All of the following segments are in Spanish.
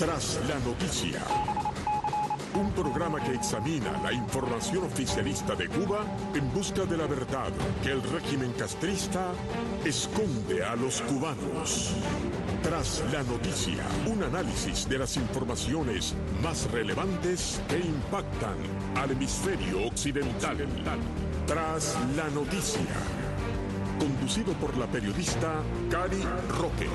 Tras la noticia. Un programa que examina la información oficialista de Cuba en busca de la verdad que el régimen castrista esconde a los cubanos. Tras la noticia, un análisis de las informaciones más relevantes que impactan al hemisferio occidental. Tras la noticia. Conducido por la periodista Cari Roque.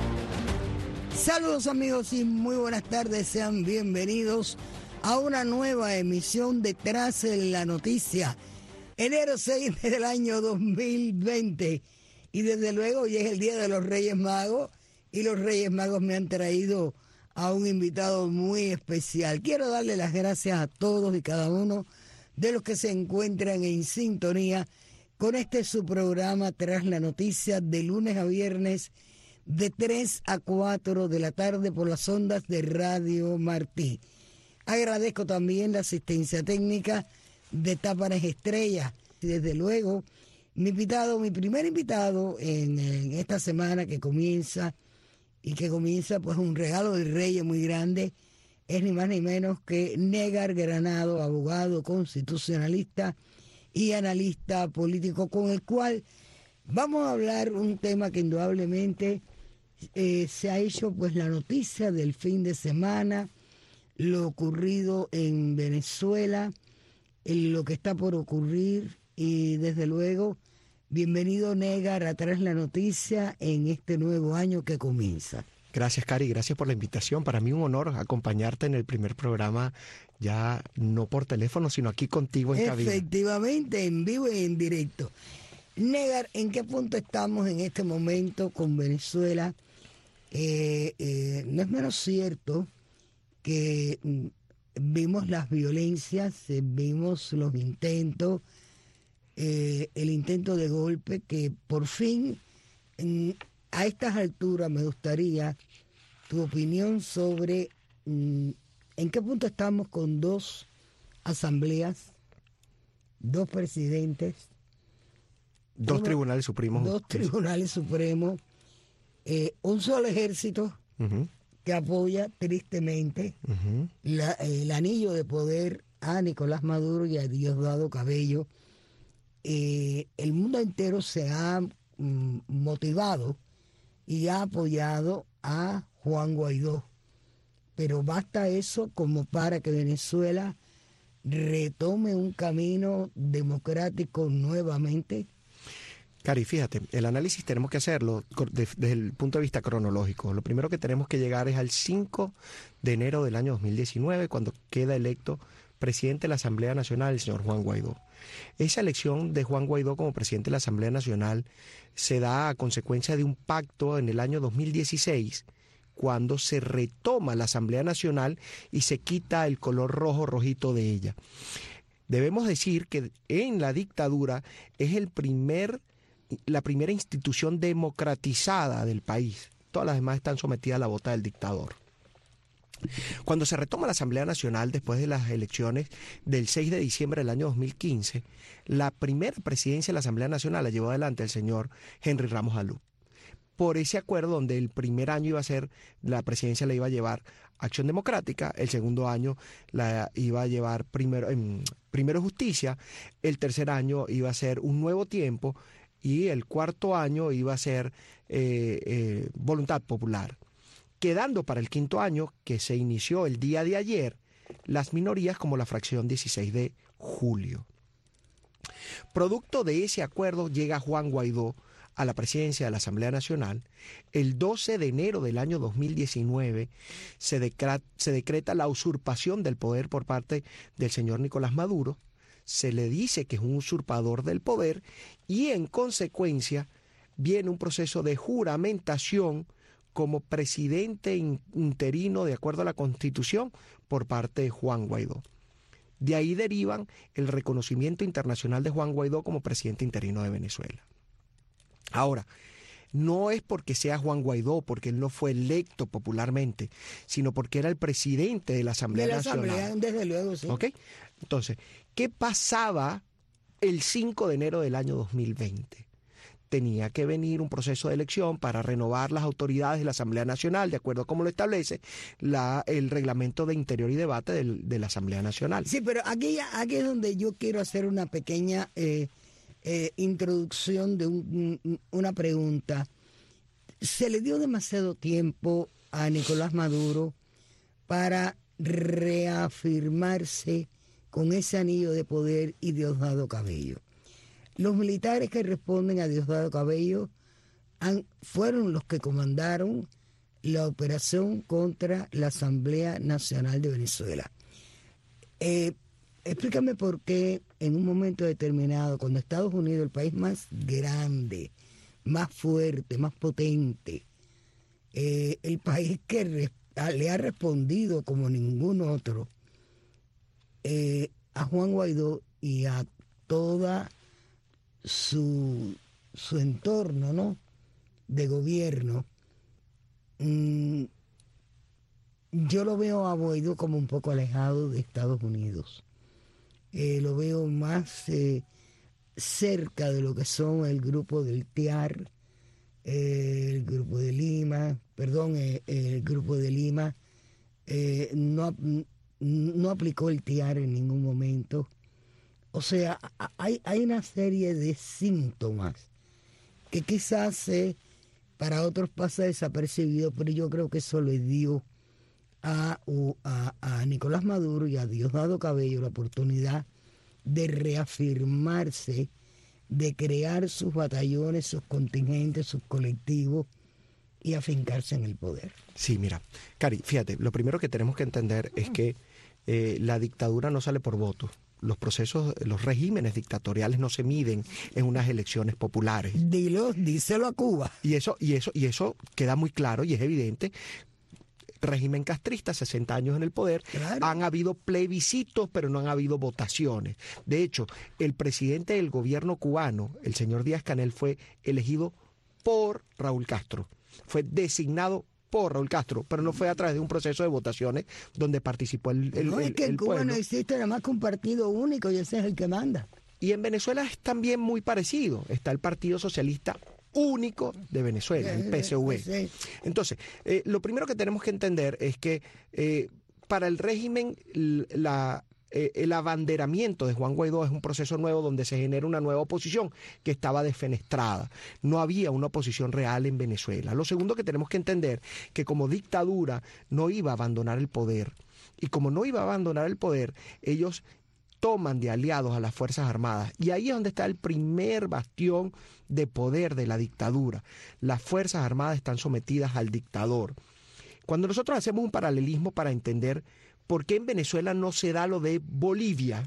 Saludos amigos y muy buenas tardes, sean bienvenidos a una nueva emisión de Tras la Noticia, enero 6 del año 2020, y desde luego hoy es el Día de los Reyes Magos y los Reyes Magos me han traído a un invitado muy especial. Quiero darle las gracias a todos y cada uno de los que se encuentran en sintonía con este su programa Tras la Noticia, de lunes a viernes de 3 a 4 de la tarde por las ondas de Radio Martí. Agradezco también la asistencia técnica de Táparas Estrella. Y desde luego, mi primer invitado en esta semana que comienza, pues un regalo de Reyes muy grande, es ni más ni menos que Negar Granado, abogado constitucionalista y analista político, con el cual vamos a hablar un tema que indudablemente se ha hecho pues la noticia del fin de semana, lo ocurrido en Venezuela, lo que está por ocurrir, y desde luego, bienvenido Negar a Tras la Noticia en este nuevo año que comienza. Gracias, Cari, gracias por la invitación. Para mí un honor acompañarte en el primer programa, ya no por teléfono, sino aquí contigo en cabina. Efectivamente, en vivo y en directo. Negar, ¿en qué punto estamos en este momento con Venezuela? No es menos cierto que vimos las violencias, vimos los intentos, el intento de golpe, que por fin, a estas alturas me gustaría tu opinión sobre en qué punto estamos con dos asambleas, dos presidentes, dos tribunales supremos. Dos tribunales supremos, un solo ejército que apoya tristemente el anillo de poder a Nicolás Maduro y a Diosdado Cabello. El mundo entero se ha motivado y ha apoyado a Juan Guaidó. Pero basta eso como para que Venezuela retome un camino democrático nuevamente. Cari, fíjate, el análisis tenemos que hacerlo desde el punto de vista cronológico. Lo primero que tenemos que llegar es al 5 de enero del año 2019, cuando queda electo presidente de la Asamblea Nacional, el señor Juan Guaidó. Esa elección de Juan Guaidó como presidente de la Asamblea Nacional se da a consecuencia de un pacto en el año 2016, cuando se retoma la Asamblea Nacional y se quita el color rojito de ella. Debemos decir que en la dictadura es la primera institución democratizada del país. Todas las demás están sometidas a la bota del dictador. Cuando se retoma la Asamblea Nacional después de las elecciones del 6 de diciembre del año 2015, la primera presidencia de la Asamblea Nacional la llevó adelante el señor Henry Ramos Alú. Por ese acuerdo, donde el primer año la presidencia la iba a llevar Acción Democrática, el segundo año la iba a llevar Primero Justicia, el tercer año iba a ser Un Nuevo Tiempo y el cuarto año iba a ser Voluntad Popular. Quedando para el quinto año, que se inició el día de ayer, las minorías como la fracción 16 de julio. Producto de ese acuerdo llega Juan Guaidó a la presidencia de la Asamblea Nacional. El 12 de enero del año 2019 se decreta la usurpación del poder por parte del señor Nicolás Maduro. Se le dice que es un usurpador del poder y en consecuencia viene un proceso de juramentación como presidente interino de acuerdo a la Constitución por parte de Juan Guaidó. De ahí derivan el reconocimiento internacional de Juan Guaidó como presidente interino de Venezuela. Ahora, no es porque sea Juan Guaidó, porque él no fue electo popularmente, sino porque era el presidente de la Asamblea Nacional. Desde luego, sí. ¿Ok? Entonces, ¿qué pasaba el 5 de enero del año 2020? tenía que venir un proceso de elección para renovar las autoridades de la Asamblea Nacional, de acuerdo a como lo establece el reglamento de interior y debate de la Asamblea Nacional. Sí, pero aquí es donde yo quiero hacer una pequeña introducción de una pregunta. ¿Se le dio demasiado tiempo a Nicolás Maduro para reafirmarse con ese anillo de poder y Diosdado Cabello? Los militares que responden a Diosdado Cabello fueron los que comandaron la operación contra la Asamblea Nacional de Venezuela. Explícame por qué en un momento determinado, cuando Estados Unidos, el país más grande, más fuerte, más potente, el país que le ha respondido como ningún otro a Juan Guaidó y a toda su entorno, ¿no?, de gobierno, yo lo veo a Guaidó como un poco alejado de Estados Unidos. Lo veo más cerca de lo que son el grupo del TIAR, el grupo de Lima, el grupo de Lima no aplicó el TIAR en ningún momento. O sea, hay una serie de síntomas que quizás para otros pasa desapercibido, pero yo creo que eso le dio a Nicolás Maduro y a Diosdado Cabello la oportunidad de reafirmarse, de crear sus batallones, sus contingentes, sus colectivos y afincarse en el poder. Sí, mira, Cari, fíjate, lo primero que tenemos que entender es que la dictadura no sale por votos. Los procesos, los regímenes dictatoriales no se miden en unas elecciones populares. Díselo a Cuba. Y eso queda muy claro y es evidente. Régimen castrista, 60 años en el poder, claro. Han habido plebiscitos, pero no han habido votaciones. De hecho, el presidente del gobierno cubano, el señor Díaz-Canel, fue elegido por Raúl Castro. Fue designado por Raúl Castro, pero no fue a través de un proceso de votaciones donde participó el pueblo. No, es que en Cuba no existe nada más que un partido único y ese es el que manda. Y en Venezuela es también muy parecido. Está el Partido Socialista Único de Venezuela, el PSV. Entonces, lo primero que tenemos que entender es que para el régimen el abanderamiento de Juan Guaidó es un proceso nuevo donde se genera una nueva oposición que estaba defenestrada. No había una oposición real en Venezuela. Lo segundo que tenemos que entender que como dictadura no iba a abandonar el poder. Y como no iba a abandonar el poder, ellos toman de aliados a las Fuerzas Armadas. Y ahí es donde está el primer bastión de poder de la dictadura. Las Fuerzas Armadas están sometidas al dictador. Cuando nosotros hacemos un paralelismo para entender por qué en Venezuela no se da lo de Bolivia,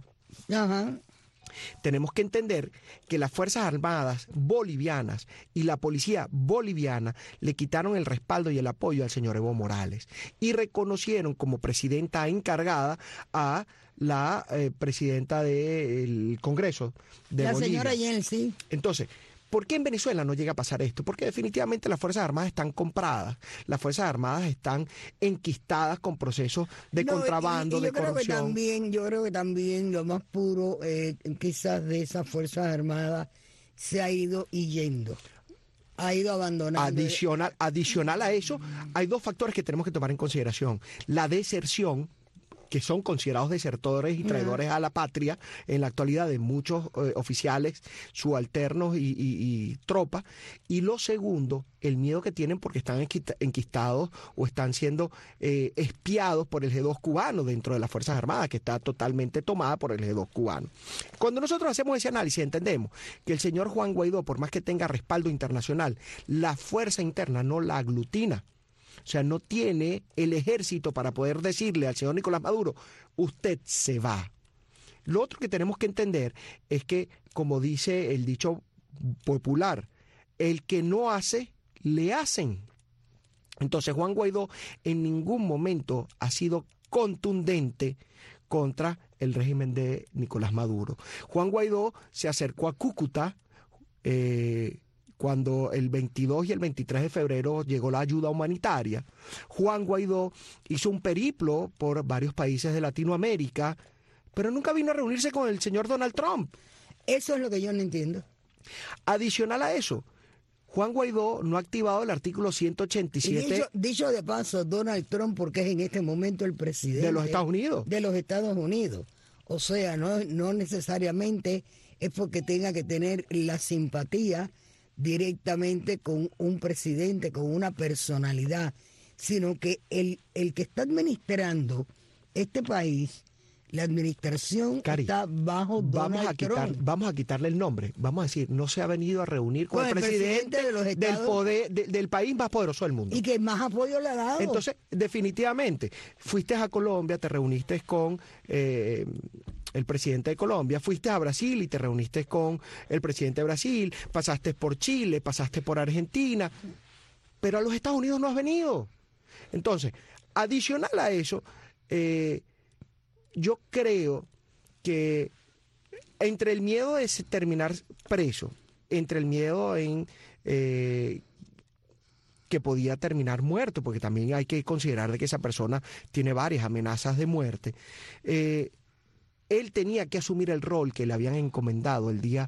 tenemos que entender que las Fuerzas Armadas bolivianas y la policía boliviana le quitaron el respaldo y el apoyo al señor Evo Morales y reconocieron como presidenta encargada a la presidenta del Congreso de Bolivia. La señora Yeltsin. Entonces, ¿por qué en Venezuela no llega a pasar esto? Porque definitivamente las Fuerzas Armadas están compradas, las Fuerzas Armadas están enquistadas con procesos de contrabando, de corrupción. Yo creo que también lo más puro quizás de esas Fuerzas Armadas se ha ido yendo. Ha ido abandonando. Adicional a eso, hay dos factores que tenemos que tomar en consideración. La deserción, que son considerados desertores y traidores a la patria en la actualidad de muchos oficiales, subalternos y tropas. Y lo segundo, el miedo que tienen porque están enquistados o están siendo espiados por el G2 cubano dentro de las Fuerzas Armadas, que está totalmente tomada por el G2 cubano. Cuando nosotros hacemos ese análisis, entendemos que el señor Juan Guaidó, por más que tenga respaldo internacional, la fuerza interna no la aglutina. O sea, no tiene el ejército para poder decirle al señor Nicolás Maduro, usted se va. Lo otro que tenemos que entender es que, como dice el dicho popular, el que no hace, le hacen. Entonces, Juan Guaidó en ningún momento ha sido contundente contra el régimen de Nicolás Maduro. Juan Guaidó se acercó a Cúcuta, cuando el 22 y el 23 de febrero llegó la ayuda humanitaria. Juan Guaidó hizo un periplo por varios países de Latinoamérica, pero nunca vino a reunirse con el señor Donald Trump. Eso es lo que yo no entiendo. Adicional a eso, Juan Guaidó no ha activado el artículo 187 dicho de paso, Donald Trump, porque es en este momento el presidente de los Estados Unidos. De los Estados Unidos. O sea, no necesariamente es porque tenga que tener la simpatía directamente con un presidente, con una personalidad, sino que el que está administrando este país, la administración, Cari, está bajo Donald Trump. Vamos a quitarle el nombre. Vamos a decir, no se ha venido a reunir con el presidente de los Estados, del país más poderoso del mundo. Y que más apoyo le ha dado. Entonces, definitivamente, fuiste a Colombia, te reuniste con el presidente de Colombia, fuiste a Brasil y te reuniste con el presidente de Brasil, pasaste por Chile, pasaste por Argentina, pero a los Estados Unidos no has venido. Entonces, adicional a eso, yo creo que entre el miedo de terminar preso, entre el miedo en que podía terminar muerto, porque también hay que considerar de que esa persona tiene varias amenazas de muerte, él tenía que asumir el rol que le habían encomendado el día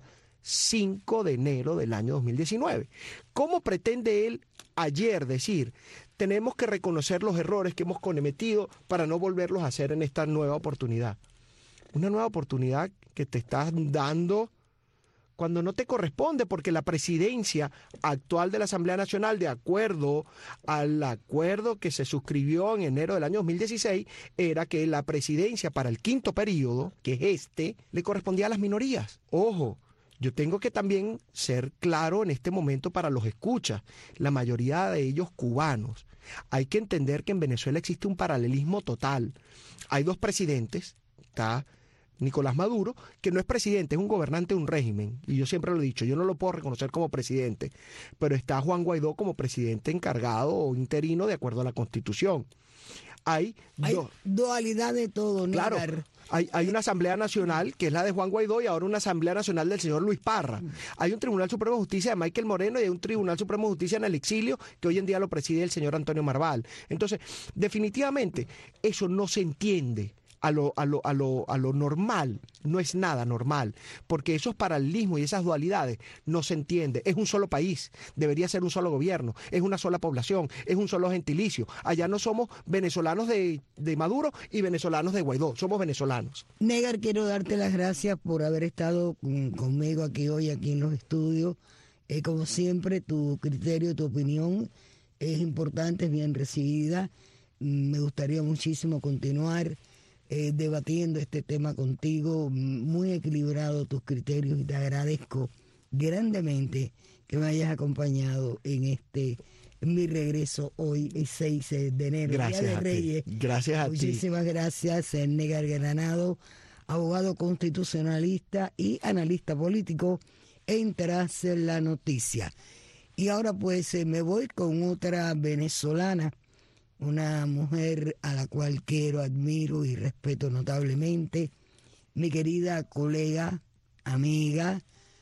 5 de enero del año 2019. ¿Cómo pretende él ayer decir, tenemos que reconocer los errores que hemos cometido para no volverlos a hacer en esta nueva oportunidad? Una nueva oportunidad que te estás dando cuando no te corresponde, porque la presidencia actual de la Asamblea Nacional, de acuerdo al acuerdo que se suscribió en enero del año 2016, era que la presidencia para el 5º periodo, que es le correspondía a las minorías. Ojo, yo tengo que también ser claro en este momento para los escuchas, la mayoría de ellos cubanos. Hay que entender que en Venezuela existe un paralelismo total. Hay dos presidentes, está Nicolás Maduro, que no es presidente, es un gobernante de un régimen, y yo siempre lo he dicho, yo no lo puedo reconocer como presidente, pero está Juan Guaidó como presidente encargado o interino de acuerdo a la Constitución. Hay dualidad de todo, ¿no? Claro, hay una Asamblea Nacional, que es la de Juan Guaidó, y ahora una Asamblea Nacional del señor Luis Parra. Hay un Tribunal Supremo de Justicia de Michael Moreno y hay un Tribunal Supremo de Justicia en el exilio, que hoy en día lo preside el señor Antonio Marval. Entonces, definitivamente, eso no se entiende. A lo normal, no es nada normal, porque esos paralelismos y esas dualidades no se entienden. Es un solo país, debería ser un solo gobierno, es una sola población, es un solo gentilicio. Allá no somos venezolanos de Maduro y venezolanos de Guaidó, somos venezolanos. Negar, quiero darte las gracias por haber estado conmigo aquí hoy, aquí en los estudios. Como siempre, tu criterio, tu opinión es importante, es bien recibida. Me gustaría muchísimo continuar debatiendo este tema contigo, muy equilibrado tus criterios, y te agradezco grandemente que me hayas acompañado en mi regreso hoy, el 6 de enero, Gracias Día de Reyes. Gracias a ti. Muchísimas gracias, Negar Granado, abogado constitucionalista y analista político en Tras la Noticia. Y ahora pues me voy con otra venezolana, una mujer a la cual quiero, admiro y respeto notablemente, mi querida colega, amiga,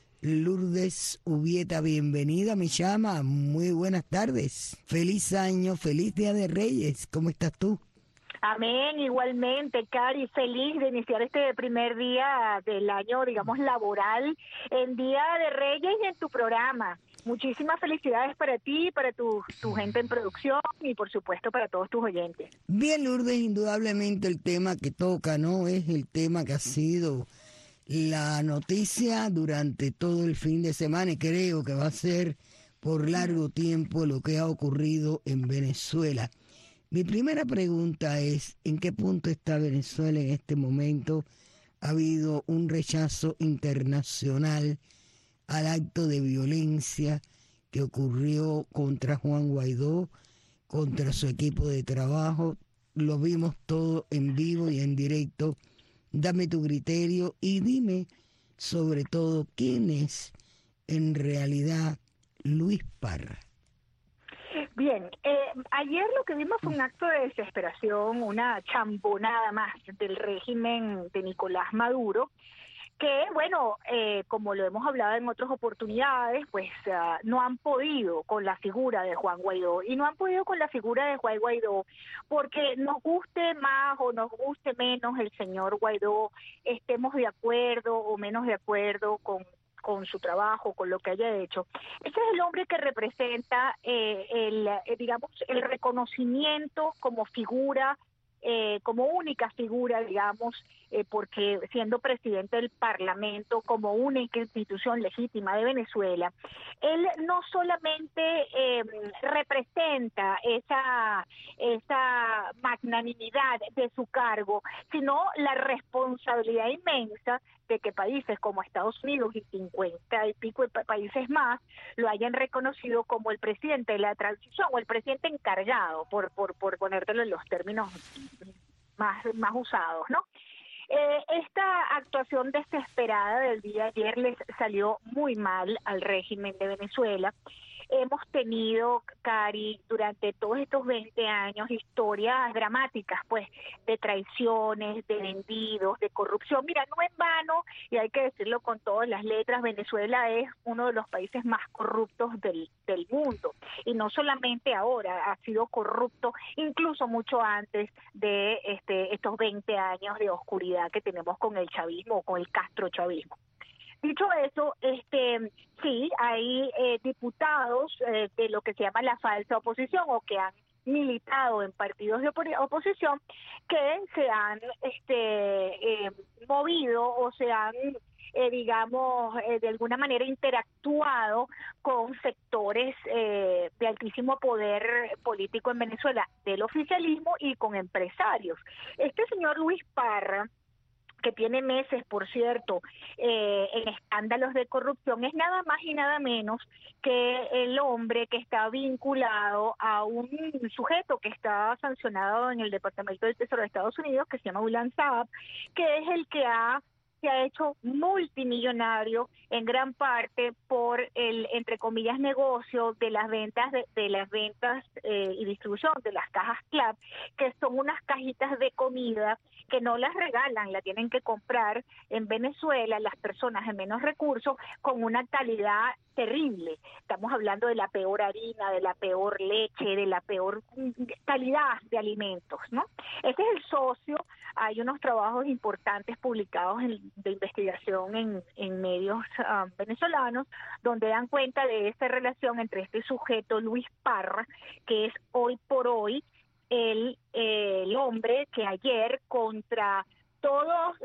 Lourdes Ubieta. Bienvenida, mi chama, muy buenas tardes, feliz año, feliz Día de Reyes, ¿cómo estás tú? Amén, igualmente, Cari, feliz de iniciar este primer día del año, digamos, laboral, en Día de Reyes y en tu programa. Muchísimas felicidades para ti, para tu gente en producción y, por supuesto, para todos tus oyentes. Bien, Lourdes, indudablemente el tema que toca, ¿no? Es el tema que ha sido la noticia durante todo el fin de semana, y creo que va a ser por largo tiempo lo que ha ocurrido en Venezuela. Mi primera pregunta es, ¿en qué punto está Venezuela en este momento? Ha habido un rechazo internacional al acto de violencia que ocurrió contra Juan Guaidó, contra su equipo de trabajo. Lo vimos todo en vivo y en directo. Dame tu criterio y dime, sobre todo, quién es en realidad Luis Parra. Bien, ayer lo que vimos fue un acto de desesperación, una chambonada más del régimen de Nicolás Maduro, que, bueno, como lo hemos hablado en otras oportunidades, pues no han podido con la figura de Juan Guaidó, y no han podido con la figura de Juan Guaidó porque nos guste más o nos guste menos el señor Guaidó, estemos de acuerdo o menos de acuerdo con con su trabajo, con lo que haya hecho. Ese es el hombre que representa digamos, el reconocimiento como figura, como única figura, digamos, porque siendo presidente del Parlamento como única institución legítima de Venezuela, él no solamente representa esa magnanimidad de su cargo, sino la responsabilidad inmensa de que países como Estados Unidos y 50 y pico de países más lo hayan reconocido como el presidente de la transición o el presidente encargado, por ponértelo en los términos más usados, ¿no? Esta actuación desesperada del día de ayer les salió muy mal al régimen de Venezuela. Hemos tenido, Cari, durante todos estos 20 años historias dramáticas, pues, de traiciones, de vendidos, de corrupción. Mira, no en vano, y hay que decirlo con todas las letras, Venezuela es uno de los países más corruptos del mundo. Y no solamente ahora, ha sido corrupto incluso mucho antes de estos 20 años de oscuridad que tenemos con el chavismo o con el castrochavismo. Dicho eso, sí, hay diputados de lo que se llama la falsa oposición o que han militado en partidos de oposición que se han movido o se han, digamos, de alguna manera interactuado con sectores de altísimo poder político en Venezuela, del oficialismo y con empresarios. Este señor Luis Parra, que tiene meses, por cierto, en escándalos de corrupción, es nada más y nada menos que el hombre que está vinculado a un sujeto que está sancionado en el Departamento del Tesoro de Estados Unidos, que se llama Ulan Saab, que es el que se ha hecho multimillonario en gran parte por el, entre comillas, negocio de las ventas y distribución de las cajas CLAP, que son unas cajitas de comida que no las regalan, la tienen que comprar en Venezuela las personas de menos recursos con una calidad terrible. Estamos hablando de la peor harina, de la peor leche, de la peor calidad de alimentos, ¿no? Ese es el socio. Hay unos trabajos importantes publicados de investigación en medios venezolanos donde dan cuenta de esta relación entre este sujeto Luis Parra, que es hoy por hoy el hombre que ayer, contra toda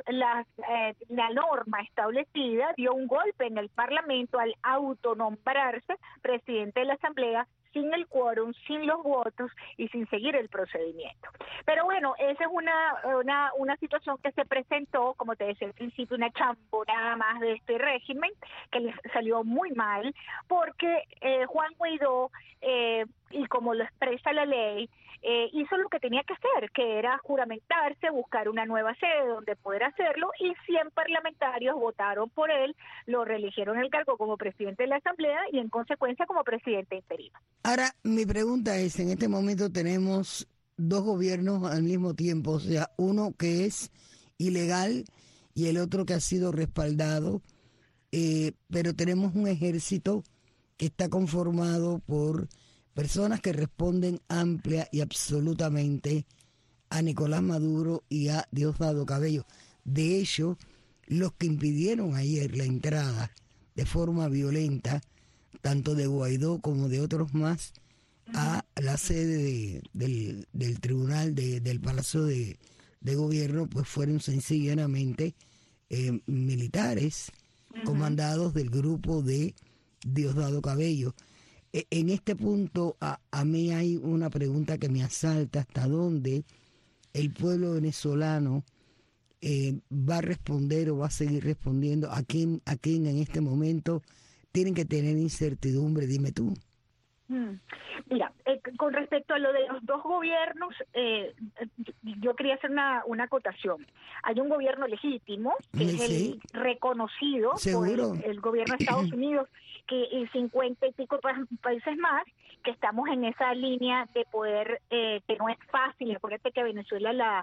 la norma establecida, dio un golpe en el Parlamento al autonombrarse presidente de la Asamblea sin el quórum, sin los votos y sin seguir el procedimiento. Pero bueno, esa es una situación que se presentó, como te decía al principio, una chambonada más de este régimen, que les salió muy mal, porque Juan Guaidó, y como lo expresa la ley, hizo lo que tenía que hacer, que era juramentarse, buscar una nueva sede donde poder hacerlo, y 100 parlamentarios votaron por él, lo reeligieron el cargo como presidente de la Asamblea y en consecuencia como presidente interino. Ahora, mi pregunta es, en este momento tenemos dos gobiernos al mismo tiempo, o sea, uno que es ilegal y el otro que ha sido respaldado, pero tenemos un ejército que está conformado por personas que responden amplia y absolutamente a Nicolás Maduro y a Diosdado Cabello. De hecho, los que impidieron ayer la entrada de forma violenta, tanto de Guaidó como de otros más, a la sede del tribunal del Palacio de Gobierno, pues fueron sencillamente militares comandados del grupo de Diosdado Cabello. En este punto a mí hay una pregunta que me asalta: ¿hasta dónde el pueblo venezolano va a responder o va a seguir respondiendo? ¿A quién en este momento tienen que tener incertidumbre? Dime tú. Mira, con respecto a lo de los dos gobiernos, yo quería hacer una acotación. Hay un gobierno legítimo, que es el reconocido ¿Seguro? por el gobierno de Estados Unidos, y 50 y pico países más, que estamos en esa línea de poder, que no es fácil. Acuérdate que Venezuela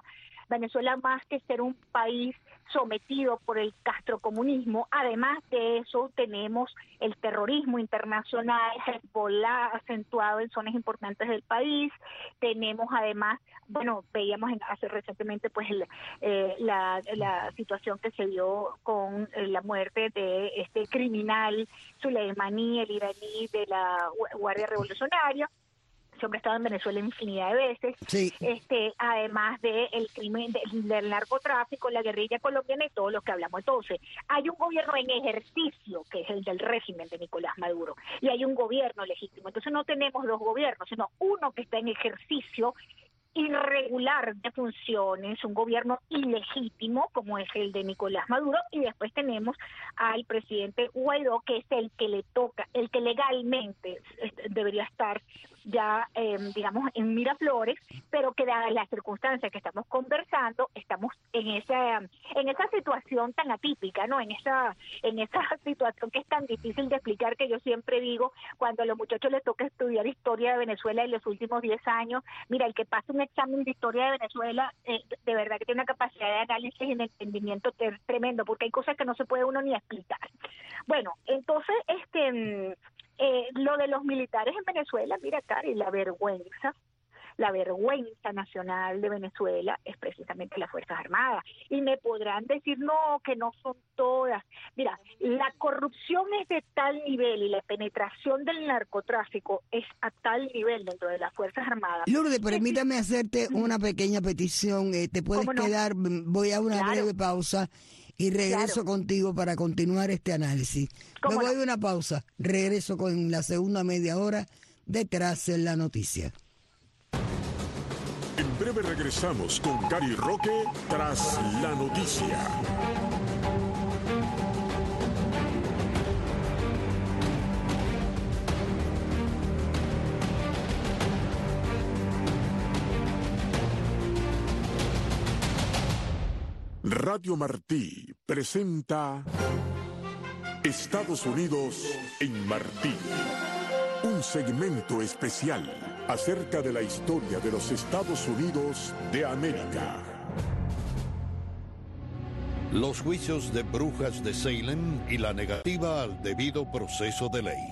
Venezuela, más que ser un país sometido por el castrocomunismo, además de eso tenemos el terrorismo internacional, Hezbollah acentuado en zonas importantes del país, tenemos además, bueno, veíamos hace recientemente pues la situación que se dio con la muerte de este criminal Soleimani, el iraní de la Guardia Revolucionaria. Ese hombre ha estado en Venezuela infinidad de veces, Sí. Además del crimen, del narcotráfico, la guerrilla colombiana y todo lo que hablamos. Entonces, hay un gobierno en ejercicio, que es el del régimen de Nicolás Maduro, y hay un gobierno legítimo. Entonces no tenemos dos gobiernos, sino uno que está en ejercicio irregular de funciones, un gobierno ilegítimo como es el de Nicolás Maduro, y después tenemos al presidente Guaidó, que es el que le toca, el que legalmente debería estar ya, digamos, en Miraflores, pero que dadas las circunstancias que estamos conversando, estamos en esa situación tan atípica, ¿no? En esa situación que es tan difícil de explicar, que yo siempre digo, cuando a los muchachos les toca estudiar historia de Venezuela en los últimos 10 años, mira, el que pasa un examen de historia de Venezuela, de verdad que tiene una capacidad de análisis y de entendimiento tremendo, porque hay cosas que no se puede uno ni explicar. Bueno, entonces, lo de los militares en Venezuela, mira, Cari, la vergüenza nacional de Venezuela es precisamente las Fuerzas Armadas. Y me podrán decir, no, que no son todas. Mira, la corrupción es de tal nivel y la penetración del narcotráfico es a tal nivel dentro de las Fuerzas Armadas. Lourdes, permítame hacerte una pequeña petición. Te puedes quedar, voy a una breve pausa y regreso contigo para continuar este análisis. Me voy a una pausa, regreso con la segunda media hora de Tras la Noticia. En breve regresamos con Cari Roque Tras la Noticia. Radio Martí presenta Estados Unidos en Martí, un segmento especial acerca de la historia de los Estados Unidos de América. Los juicios de brujas de Salem y la negativa al debido proceso de ley.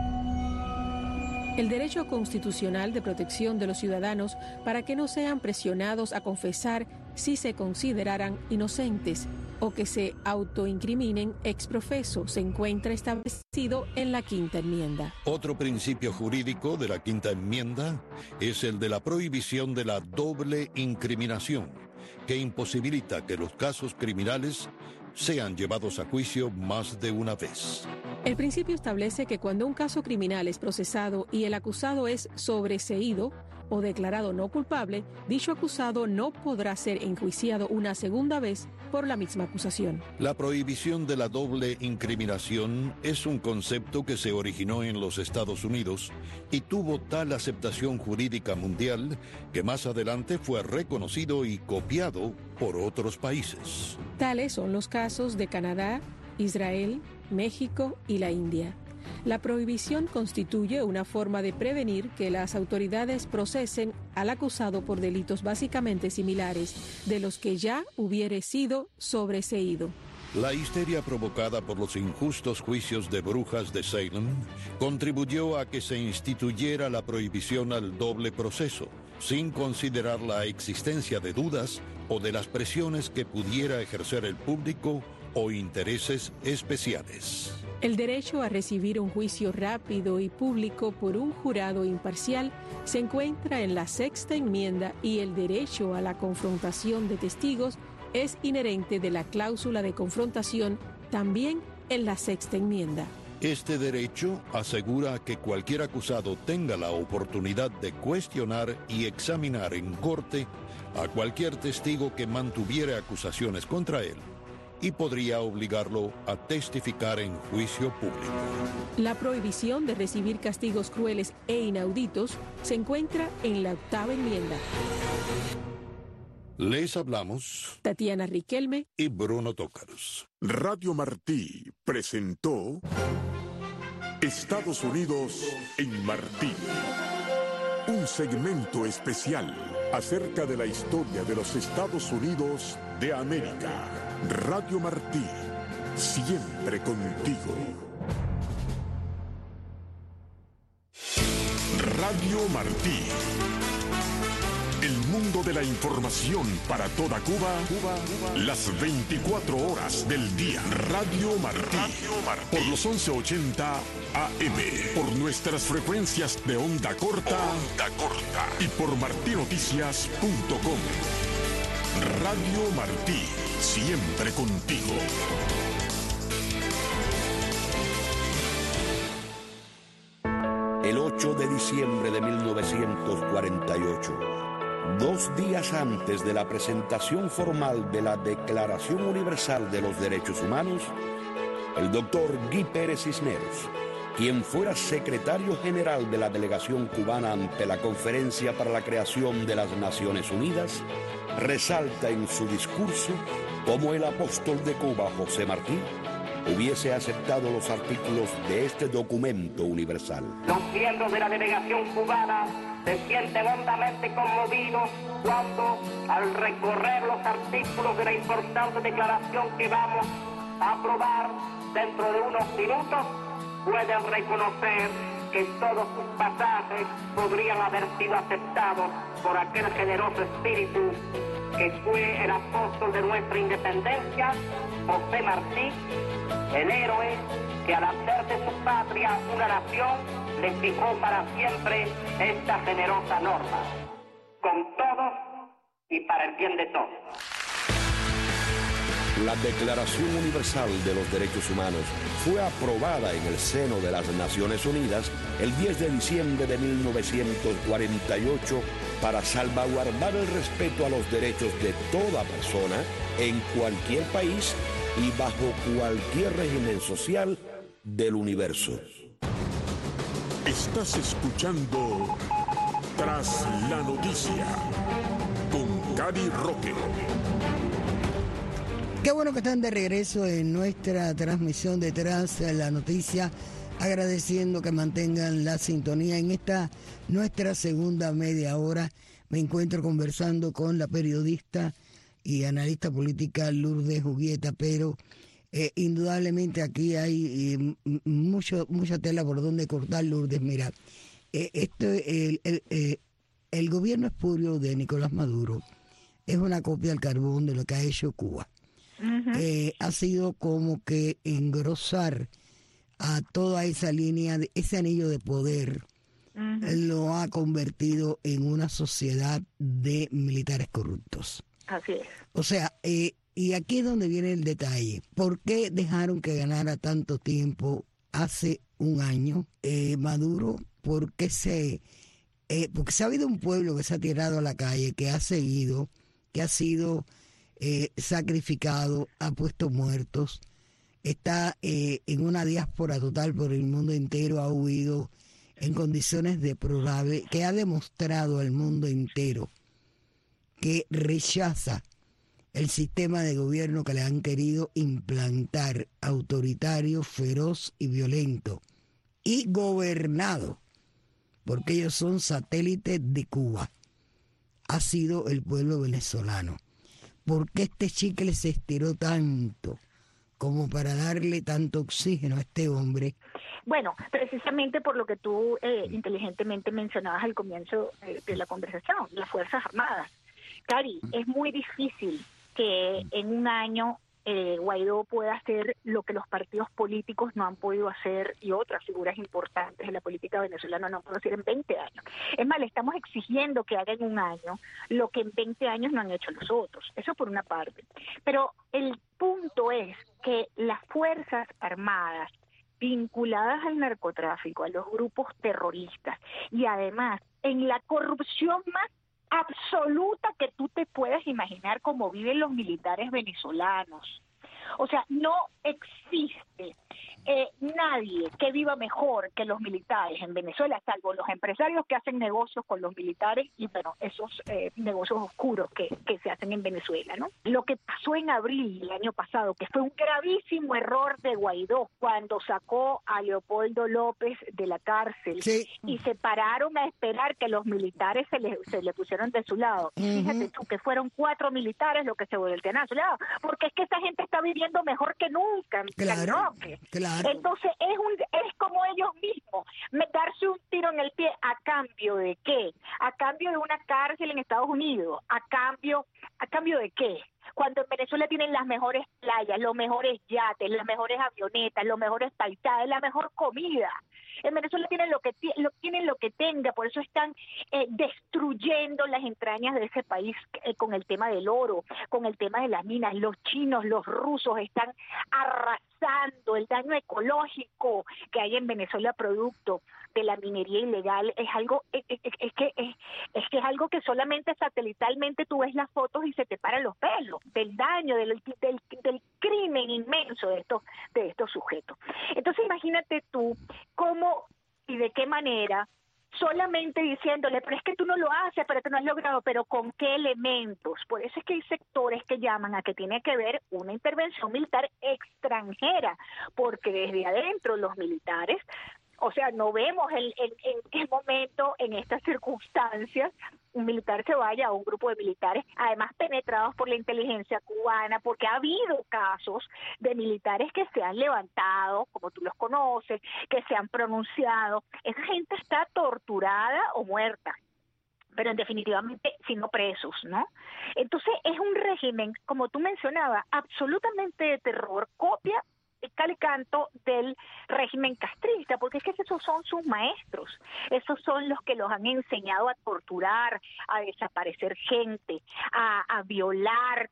El derecho constitucional de protección de los ciudadanos para que no sean presionados a confesar si se consideraran inocentes o que se autoincriminen ex profeso se encuentra establecido en la Quinta Enmienda. Otro principio jurídico de la Quinta Enmienda es el de la prohibición de la doble incriminación, que imposibilita que los casos criminales sean llevados a juicio más de una vez. El principio establece que cuando un caso criminal es procesado y el acusado es sobreseído o declarado no culpable, dicho acusado no podrá ser enjuiciado una segunda vez por la misma acusación. La prohibición de la doble incriminación es un concepto que se originó en los Estados Unidos y tuvo tal aceptación jurídica mundial que más adelante fue reconocido y copiado por otros países. Tales son los casos de Canadá, Israel, México y la India. La prohibición constituye una forma de prevenir que las autoridades procesen al acusado por delitos básicamente similares de los que ya hubiere sido sobreseído. La histeria provocada por los injustos juicios de brujas de Salem contribuyó a que se instituyera la prohibición al doble proceso, sin considerar la existencia de dudas o de las presiones que pudiera ejercer el público o intereses especiales. El derecho a recibir un juicio rápido y público por un jurado imparcial se encuentra en la Sexta Enmienda y el derecho a la confrontación de testigos es inherente de la cláusula de confrontación también en la Sexta Enmienda. Este derecho asegura que cualquier acusado tenga la oportunidad de cuestionar y examinar en corte a cualquier testigo que mantuviera acusaciones contra él y podría obligarlo a testificar en juicio público. La prohibición de recibir castigos crueles e inauditos se encuentra en la Octava Enmienda. Les hablamos Tatiana Riquelme y Bruno Tócaros. Radio Martí presentó Estados Unidos en Martí. Un segmento especial acerca de la historia de los Estados Unidos de América. Radio Martí, siempre contigo. Radio Martí. El mundo de la información para toda Cuba, las 24 horas del día. Radio Martí. Por los 1180 AM. Por nuestras frecuencias de onda corta. Y por martinoticias.com. Radio Martí. Siempre contigo. El 8 de diciembre de 1948, 2 días antes de la presentación formal de la Declaración Universal de los Derechos Humanos, el doctor Guy Pérez Cisneros, quien fuera secretario general de la delegación cubana ante la Conferencia para la Creación de las Naciones Unidas, resalta en su discurso cómo el apóstol de Cuba, José Martí, hubiese aceptado los artículos de este documento universal. Los miembros de la delegación cubana se sienten hondamente conmovidos cuando, al recorrer los artículos de la importante declaración que vamos a aprobar dentro de unos minutos, pueden reconocer que todos sus pasajes podrían haber sido aceptados por aquel generoso espíritu que fue el apóstol de nuestra independencia, José Martí, el héroe que al hacer de su patria una nación le fijó para siempre esta generosa norma, con todos y para el bien de todos. La Declaración Universal de los Derechos Humanos fue aprobada en el seno de las Naciones Unidas el 10 de diciembre de 1948 para salvaguardar el respeto a los derechos de toda persona en cualquier país y bajo cualquier régimen social del universo. Estás escuchando Tras la Noticia con Cari Roque. Qué bueno que están de regreso en nuestra transmisión de Tras la Noticia, agradeciendo que mantengan la sintonía. En esta nuestra segunda media hora me encuentro conversando con la periodista y analista política Lourdes Juguieta, pero indudablemente aquí hay mucha tela por donde cortar, Lourdes. Mira, el gobierno espurio de Nicolás Maduro es una copia al carbón de lo que ha hecho Cuba. Uh-huh. Ha sido como que engrosar a toda esa línea, ese anillo de poder, uh-huh, lo ha convertido en una sociedad de militares corruptos. Así es. O sea, y aquí es donde viene el detalle. ¿Por qué dejaron que ganara tanto tiempo hace un año Maduro? Porque porque se ha habido un pueblo que se ha tirado a la calle, que ha seguido, que ha sido sacrificado, ha puesto muertos, está en una diáspora total por el mundo entero, ha huido en condiciones deplorables, que ha demostrado al mundo entero que rechaza el sistema de gobierno que le han querido implantar, autoritario, feroz y violento, y gobernado, porque ellos son satélites de Cuba. Ha sido el pueblo venezolano. ¿Por qué este chicle se estiró tanto como para darle tanto oxígeno a este hombre? Bueno, precisamente por lo que tú inteligentemente mencionabas al comienzo de la conversación, las Fuerzas Armadas. Cari, es muy difícil que en un año Guaidó pueda hacer lo que los partidos políticos no han podido hacer y otras figuras importantes de la política venezolana no han podido hacer en 20 años. Es más, le estamos exigiendo que haga en un año lo que en 20 años no han hecho los otros. Eso por una parte. Pero el punto es que las Fuerzas Armadas vinculadas al narcotráfico, a los grupos terroristas y además en la corrupción más absoluta que tú te puedes imaginar como viven los militares venezolanos. O sea, no existe nadie que viva mejor que los militares en Venezuela, salvo los empresarios que hacen negocios con los militares y, bueno, esos negocios oscuros que se hacen en Venezuela, ¿no? Lo que pasó en abril del año pasado, que fue un gravísimo error de Guaidó cuando sacó a Leopoldo López de la cárcel, sí, y se pararon a esperar que los militares se le pusieran de su lado. Fíjate tú que fueron 4 militares los que se voltean a su lado, porque es que esa gente está viviendo mejor que nunca. Claro. Entonces es como ellos mismos, darse un tiro en el pie. ¿A cambio de qué? A cambio de una cárcel en Estados Unidos. ¿A cambio de qué? Cuando en Venezuela tienen las mejores playas, los mejores yates, las mejores avionetas, los mejores paisajes, la mejor comida. En Venezuela tienen lo que tenga, por eso están destruyendo las entrañas de ese país con el tema del oro, con el tema de las minas. Los chinos, los rusos están arrasando. El daño ecológico que hay en Venezuela producto de la minería ilegal es algo es algo que solamente satelitalmente tú ves las fotos y se te paran los pelos del daño, del crimen inmenso de estos sujetos. Entonces imagínate tú cómo y de qué manera, solamente diciéndole, pero es que tú no lo haces, pero tú no has logrado, pero ¿con qué elementos? Por eso es que hay sectores que llaman a que tiene que ver una intervención militar extranjera, porque desde adentro los militares, o sea, no vemos en qué momento, en estas circunstancias, un militar se vaya a un grupo de militares, además penetrados por la inteligencia cubana, porque ha habido casos de militares que se han levantado, como tú los conoces, que se han pronunciado. Esa gente está torturada o muerta, pero definitivamente sino presos, ¿no? Entonces es un régimen, como tú mencionabas, absolutamente de terror, copia cal y canto del régimen castrista, porque es que esos son sus maestros, esos son los que los han enseñado a torturar, a desaparecer gente, a violar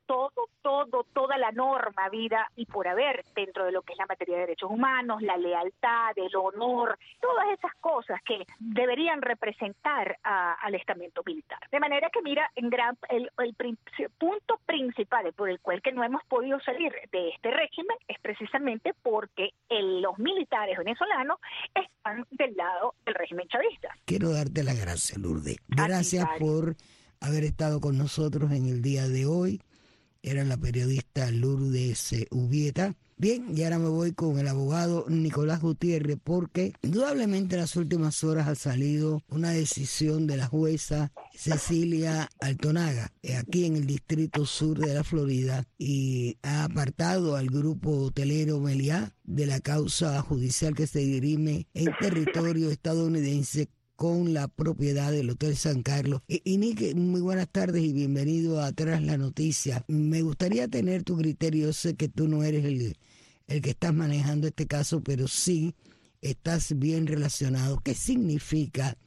toda la norma, vida y por haber dentro de lo que es la materia de derechos humanos, la lealtad, el honor, todas esas cosas que deberían representar al estamento militar. De manera que mira, el punto principal por el cual que no hemos podido salir de este régimen es precisamente porque los militares venezolanos están del lado del régimen chavista. Quiero darte las gracias, Lourdes. Gracias por haber estado con nosotros en el día de hoy. Era la periodista Lourdes Ubieta. Bien, y ahora me voy con el abogado Nicolás Gutiérrez, porque indudablemente en las últimas horas ha salido una decisión de la jueza Cecilia Altonaga, aquí en el Distrito Sur de la Florida, y ha apartado al grupo hotelero Meliá de la causa judicial que se dirime en territorio estadounidense con la propiedad del Hotel San Carlos. Y Nick, muy buenas tardes y bienvenido a Tras la Noticia. Me gustaría tener tu criterio. Yo sé que tú no eres el que estás manejando este caso, pero sí estás bien relacionado. ¿Qué significa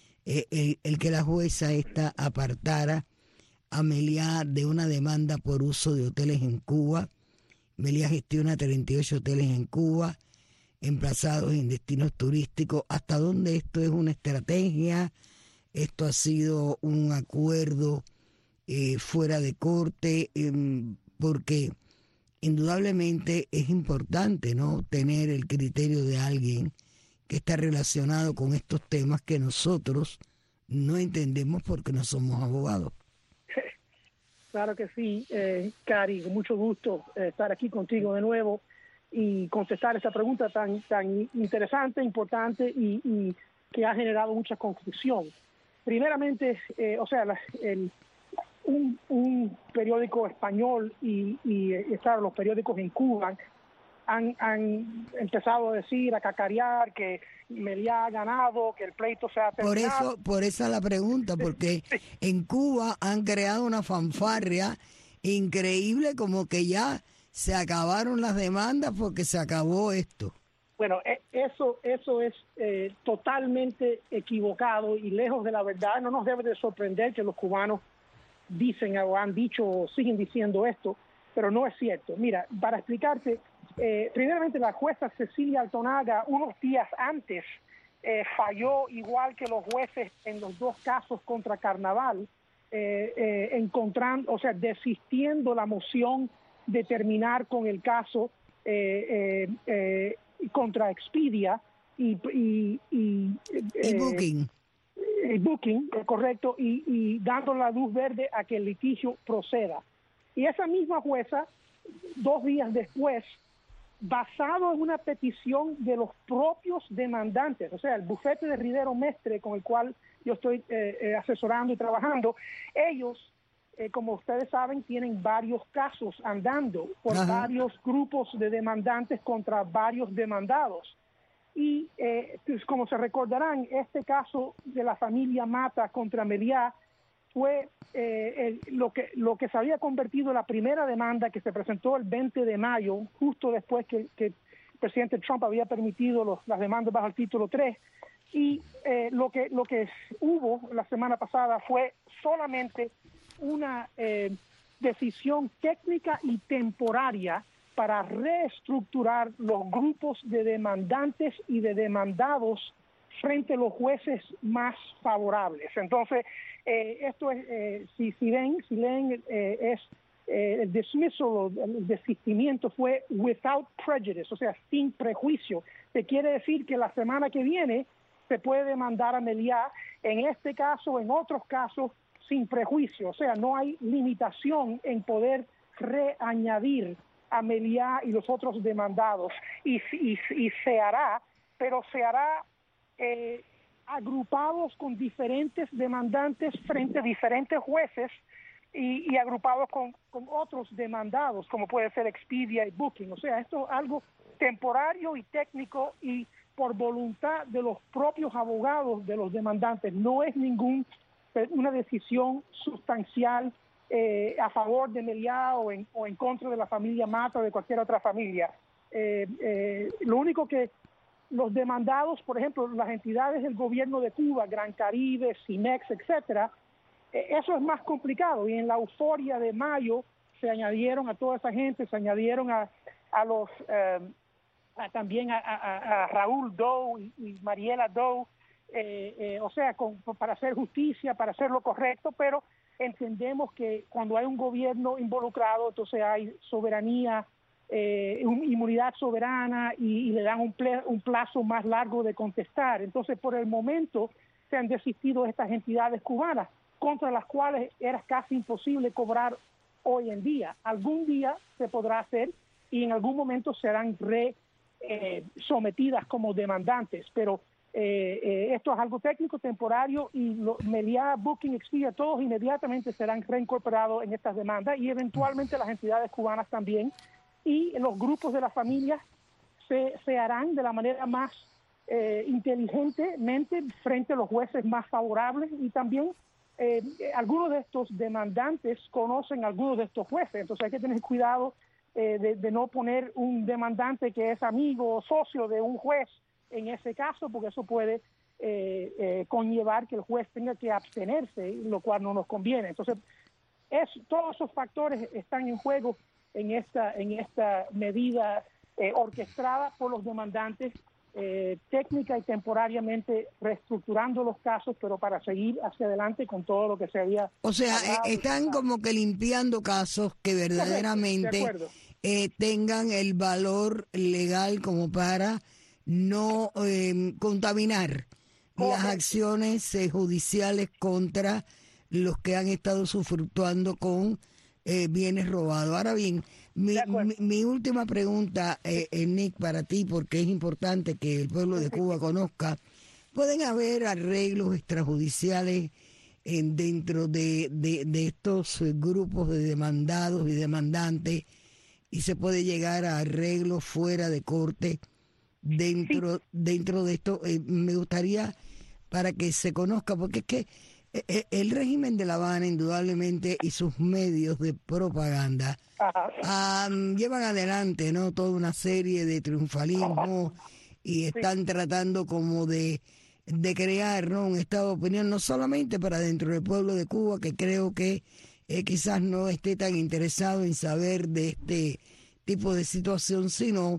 el que la jueza esta apartara a Meliá de una demanda por uso de hoteles en Cuba? Meliá gestiona 38 hoteles en Cuba, emplazados en destinos turísticos. ¿Hasta dónde esto es una estrategia? ¿Esto ha sido un acuerdo fuera de corte? Porque indudablemente es importante, ¿no?, tener el criterio de alguien que está relacionado con estos temas que nosotros no entendemos porque no somos abogados. Claro que sí, Cari, con mucho gusto estar aquí contigo de nuevo y contestar esa pregunta tan interesante, importante y que ha generado mucha confusión. Primeramente, un periódico español y claro, los periódicos en Cuba han empezado a decir, a cacarear que Meliá ha ganado, que el pleito se ha terminado. Por esa la pregunta, porque en Cuba han creado una fanfarria increíble, como que ya se acabaron las demandas porque se acabó esto. Bueno, eso es totalmente equivocado y lejos de la verdad. No nos debe de sorprender que los cubanos dicen o han dicho o siguen diciendo esto, pero no es cierto. Mira, para explicarte, primeramente la jueza Cecilia Altonaga unos días antes falló igual que los jueces en los dos casos contra Carnaval, desistiendo la moción de terminar con el caso contra Expedia y Booking. Booking, correcto, y dando la luz verde a que el litigio proceda. Y esa misma jueza, 2 días después, basado en una petición de los propios demandantes, o sea, el bufete de Rivero Mestre con el cual yo estoy asesorando y trabajando, ellos, como ustedes saben, tienen varios casos andando por varios grupos de demandantes contra varios demandados. Y pues, como se recordarán, este caso de la familia Mata contra Meliá fue lo que se había convertido en la primera demanda que se presentó el 20 de mayo, justo después que el presidente Trump había permitido las demandas bajo el título 3. Y lo que hubo la semana pasada fue solamente una decisión técnica y temporaria para reestructurar los grupos de demandantes y de demandados frente a los jueces más favorables. Entonces, esto es, si leen, es el dismissal, el desistimiento fue without prejudice, o sea, sin prejuicio. Que quiere decir que la semana que viene se puede demandar a Meliá, en este caso, en otros casos, sin prejuicio. O sea, no hay limitación en poder reañadir a Meliá y los otros demandados. Y se hará, pero se hará agrupados con diferentes demandantes frente a diferentes jueces y agrupados con otros demandados, como puede ser Expedia y Booking. O sea, esto es algo temporario y técnico y por voluntad de los propios abogados de los demandantes. No es una decisión sustancial a favor de Meliá o en contra de la familia Mata o de cualquier otra familia. Lo único que los demandados, por ejemplo, las entidades del gobierno de Cuba, Gran Caribe, CIMEX, etcétera, eso es más complicado. Y en la euforia de mayo se añadieron a toda esa gente, se añadieron también a Raúl Doe y Mariela Doe, o sea, para hacer justicia, para hacer lo correcto, pero entendemos que cuando hay un gobierno involucrado, entonces hay soberanía, inmunidad soberana y le dan un plazo más largo de contestar. Entonces, por el momento, se han desistido estas entidades cubanas, contra las cuales era casi imposible cobrar hoy en día. Algún día se podrá hacer y en algún momento serán sometidas como demandantes, pero esto es algo técnico, temporario, y Meliá, Booking, Expedia, todos inmediatamente serán reincorporados en estas demandas y eventualmente las entidades cubanas también, y los grupos de las familias se harán de la manera más inteligentemente frente a los jueces más favorables, y también algunos de estos demandantes conocen a algunos de estos jueces, entonces hay que tener cuidado de no poner un demandante que es amigo o socio de un juez en ese caso, porque eso puede conllevar que el juez tenga que abstenerse, lo cual no nos conviene. Entonces, todos esos factores están en juego en esta medida orquestada por los demandantes, técnica y temporariamente reestructurando los casos, pero para seguir hacia adelante con todo lo que se había... O sea, están como que limpiando casos que verdaderamente tengan el valor legal como para no contaminar las acciones judiciales contra los que han estado usufructuando con bienes robados. Ahora bien, mi última pregunta, Nick, para ti, porque es importante que el pueblo de Cuba conozca, ¿pueden haber arreglos extrajudiciales dentro de estos grupos de demandados y demandantes, y se puede llegar a arreglos fuera de corte dentro de esto? Me gustaría para que se conozca, porque es que el régimen de La Habana indudablemente y sus medios de propaganda llevan adelante, ¿no?, toda una serie de triunfalismo y están tratando como de crear, ¿no?, un estado de opinión no solamente para dentro del pueblo de Cuba, que creo que quizás no esté tan interesado en saber de este tipo de situación, sino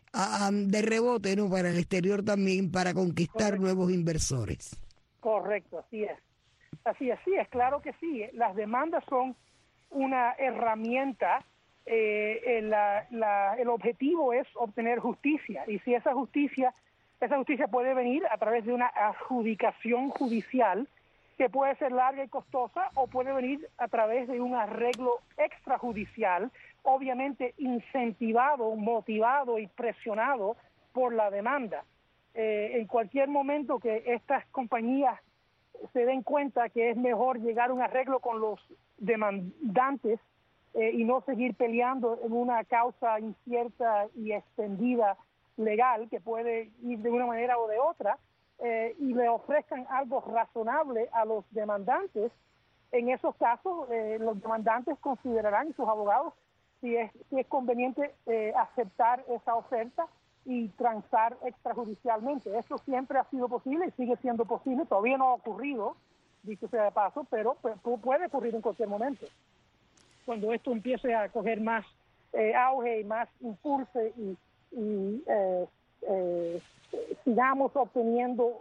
de rebote, ¿no?, para el exterior también, para conquistar nuevos inversores. Correcto, así es. Así es, claro que sí. Las demandas son una herramienta el objetivo es obtener justicia, y si esa justicia puede venir a través de una adjudicación judicial que puede ser larga y costosa, o puede venir a través de un arreglo extrajudicial, obviamente incentivado, motivado y presionado por la demanda. En cualquier momento que estas compañías se den cuenta que es mejor llegar a un arreglo con los demandantes y no seguir peleando en una causa incierta y extendida legal, que puede ir de una manera o de otra, y le ofrezcan algo razonable a los demandantes, en esos casos los demandantes considerarán, y sus abogados, si es conveniente aceptar esa oferta y transar extrajudicialmente. Eso siempre ha sido posible y sigue siendo posible. Todavía no ha ocurrido, dicho sea de paso, pero puede ocurrir en cualquier momento. Cuando esto empiece a coger más auge y más impulso y sigamos obteniendo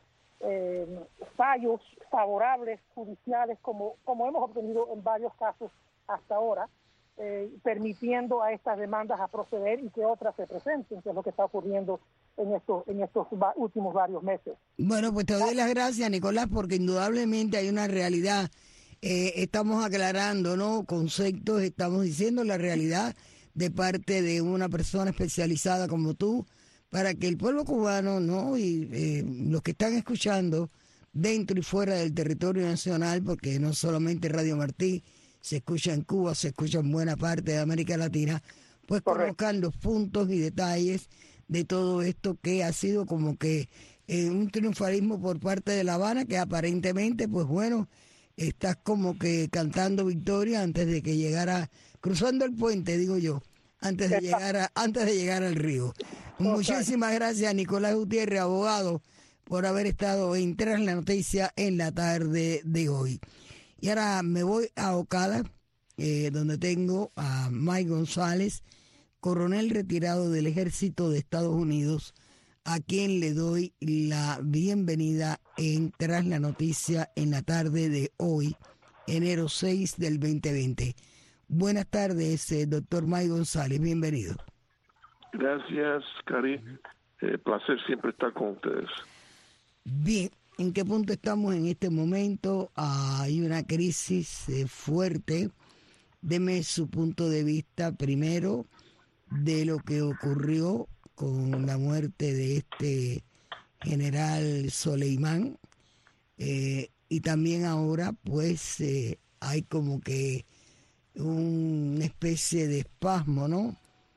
fallos favorables judiciales como hemos obtenido en varios casos hasta ahora, permitiendo a estas demandas a proceder y que otras se presenten, que es lo que está ocurriendo en estos últimos varios meses. Bueno, pues te doy las gracias, Nicolás, porque indudablemente hay una realidad. Estamos aclarando, ¿no?, conceptos, estamos diciendo la realidad de parte de una persona especializada como tú, para que el pueblo cubano, ¿no?, y los que están escuchando dentro y fuera del territorio nacional, porque no solamente Radio Martí se escucha en Cuba, se escucha en buena parte de América Latina, pues conozcan los puntos y detalles de todo esto, que ha sido como que un triunfalismo por parte de La Habana, que aparentemente, pues bueno, estás como que cantando victoria antes de que llegara, cruzando el puente, digo yo, antes de llegar al río. Muchísimas gracias, Nicolás Gutiérrez, abogado, por haber estado en Tras la Noticia en la tarde de hoy. Y ahora me voy a Ocala, donde tengo a Mike González, coronel retirado del Ejército de Estados Unidos, a quien le doy la bienvenida en Tras la Noticia en la tarde de hoy, enero 6 del 2020. Buenas tardes, doctor Mike González, bienvenido. Gracias, Cari. Placer siempre estar con ustedes. Bien, ¿en qué punto estamos en este momento? Hay una crisis fuerte. Deme su punto de vista primero de lo que ocurrió con la muerte de este general Soleimán, y también ahora pues hay como que una especie de espasmo, ¿no?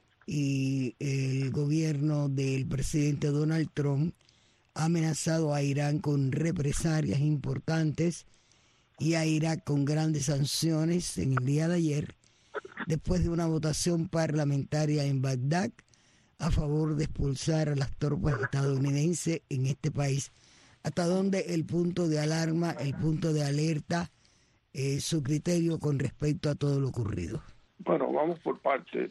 Y el gobierno del presidente Donald Trump ha amenazado a Irán con represalias importantes y a Irak con grandes sanciones en el día de ayer, después de una votación parlamentaria en Bagdad a favor de expulsar a las tropas estadounidenses en este país. ¿Hasta dónde el punto de alarma, el punto de alerta, su criterio con respecto a todo lo ocurrido? Bueno, vamos por partes.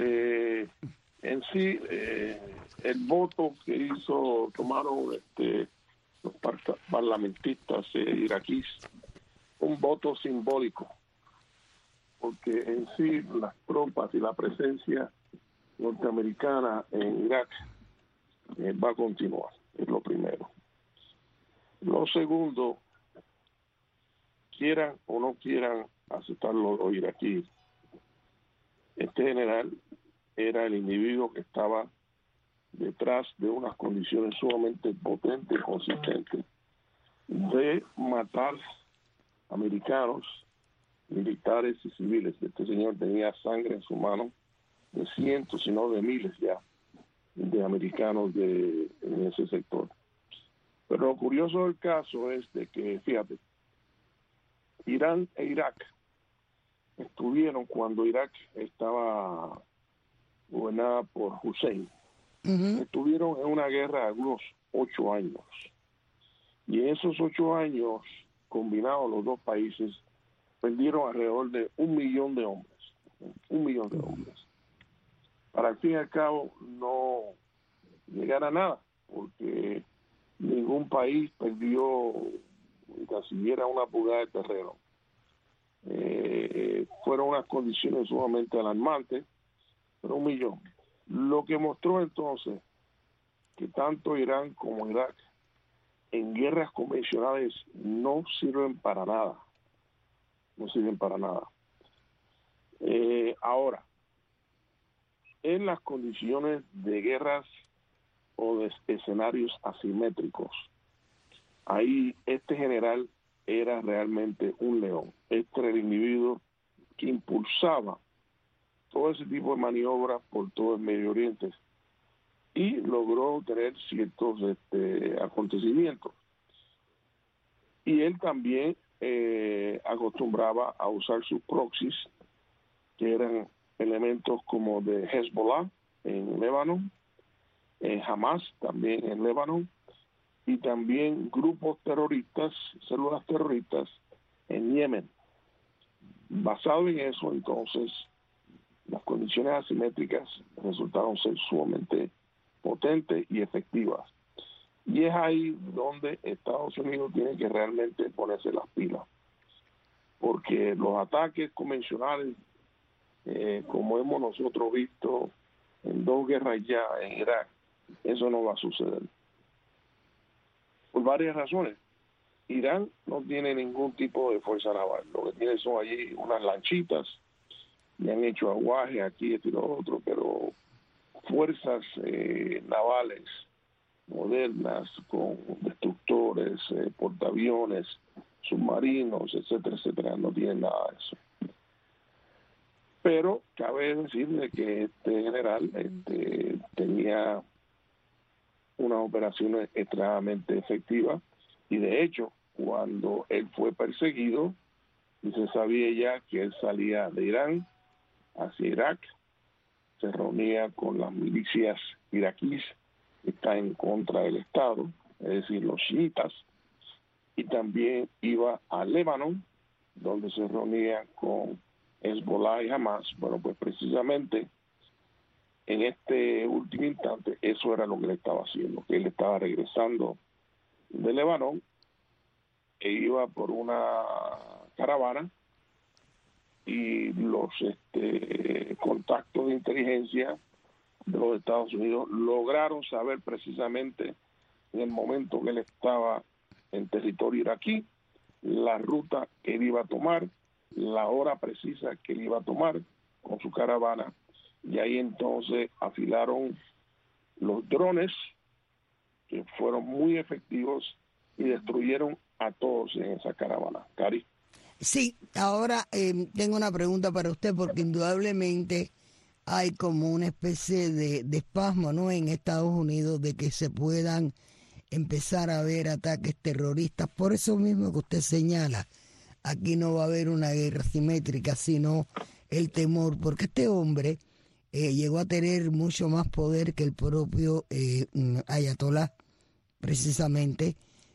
En sí, el voto que tomaron los parlamentistas iraquíes, un voto simbólico, porque en sí las tropas y la presencia norteamericana en Irak va a continuar, es lo primero. Lo segundo, quieran o no quieran aceptarlo los iraquíes, este general era el individuo que estaba detrás de unas condiciones sumamente potentes y consistentes de matar americanos, militares y civiles. Este señor tenía sangre en su mano de cientos, si no de miles ya, de americanos en ese sector. Pero lo curioso del caso es de que, fíjate, Irán e Irak estuvieron cuando Irak estaba gobernada por Hussein. Estuvieron en una guerra de algunos 8 años. Y en esos 8 años, combinados los dos países, perdieron alrededor de 1 millón de hombres. 1 millón de hombres. Para al fin y al cabo no llegar a nada, porque ningún país perdió ni tan siquiera una pulgada de terreno. fueron unas condiciones sumamente alarmantes, pero 1 millón. Lo que mostró entonces que tanto Irán como Irak en guerras convencionales no sirven para nada. No sirven para nada. Ahora, en las condiciones de guerras o de escenarios asimétricos, ahí este general era realmente un león. Este era el individuo que impulsaba todo ese tipo de maniobras por todo el Medio Oriente y logró tener ciertos acontecimientos. Y él también acostumbraba a usar sus proxies, que eran elementos como de Hezbollah en Líbano, Hamas también en Líbano, y también grupos terroristas, células terroristas en Yemen. Basado en eso, entonces, las condiciones asimétricas resultaron ser sumamente potentes y efectivas. Y es ahí donde Estados Unidos tiene que realmente ponerse las pilas, porque los ataques convencionales, como hemos nosotros visto en 2 guerras ya en Irak, eso no va a suceder. Por varias razones. Irán no tiene ningún tipo de fuerza naval. Lo que tiene son allí unas lanchitas, y han hecho aguaje aquí, esto y lo otro, pero fuerzas navales modernas con destructores, portaaviones, submarinos, etcétera, etcétera, no tienen nada de eso. Pero cabe decirle que este general tenía unas operaciones extremadamente efectivas, y de hecho, cuando él fue perseguido, y se sabía ya que él salía de Irán hacia Irak, se reunía con las milicias iraquíes que están en contra del Estado, es decir, los chiitas, y también iba a Líbano, donde se reunía con Hezbollah y Hamas. Bueno, pues precisamente en este último instante eso era lo que él estaba haciendo, que él estaba regresando de Líbano e iba por una caravana, y los contactos de inteligencia de los Estados Unidos lograron saber precisamente en el momento que él estaba en territorio iraquí la ruta que él iba a tomar, la hora precisa que él iba a tomar con su caravana, y ahí entonces afilaron los drones, que fueron muy efectivos y destruyeron a todos en esa caravana. Cari. Sí, ahora tengo una pregunta para usted, porque indudablemente hay como una especie de espasmo, ¿no?, en Estados Unidos de que se puedan empezar a ver ataques terroristas. Por eso mismo que usted señala, aquí no va a haber una guerra simétrica, sino el temor, porque este hombre llegó a tener mucho más poder que el propio Ayatollah, precisamente.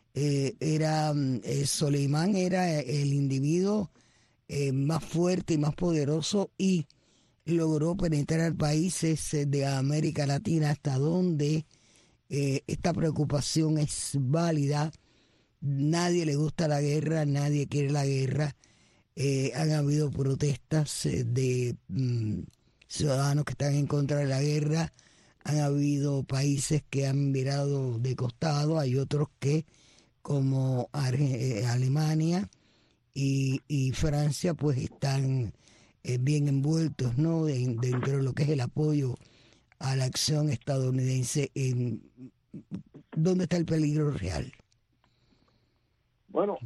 Soleimán era el individuo más fuerte y más poderoso, y logró penetrar países de América Latina hasta donde esta preocupación es válida. Nadie le gusta la guerra, nadie quiere la guerra. Han habido protestas de ciudadanos que están en contra de la guerra, han habido países que han mirado de costado, hay otros que, como Alemania y Francia, pues están bien envueltos, ¿no?, dentro de lo que es el apoyo a la acción estadounidense. ¿Dónde está el peligro real? Bueno,